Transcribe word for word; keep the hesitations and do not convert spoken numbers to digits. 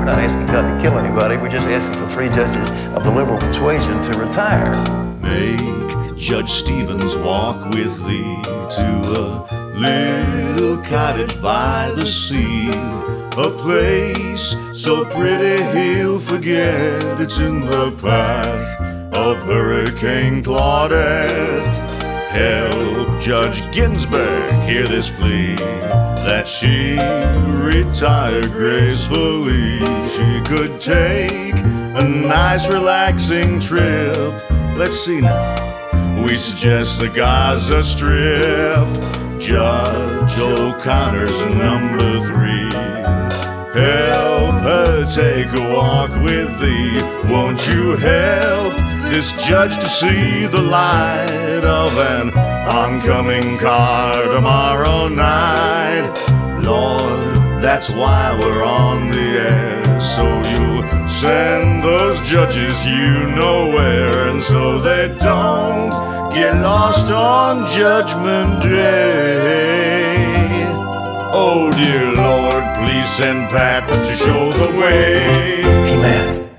We're not asking God to kill anybody. We're just asking for three judges of the liberal persuasion to retire. Make Judge Stevens walk with thee to a little cottage by the sea, a place so pretty he'll forget it's in the path of Hurricane Claudette. Help Judge Ginsburg hear this plea, that she retire gracefully. She could take a nice relaxing trip. Let's see now, we suggest the Gaza Strip. Judge O'Connor's number three, help her take a walk with thee. Won't you help this judge to see the light of an oncoming car tomorrow night? Lord, that's why we're on the air, so you'll send those judges you know where, and so they don't get lost on Judgment Day. Oh dear Lord, please send Pat to show the way. Amen.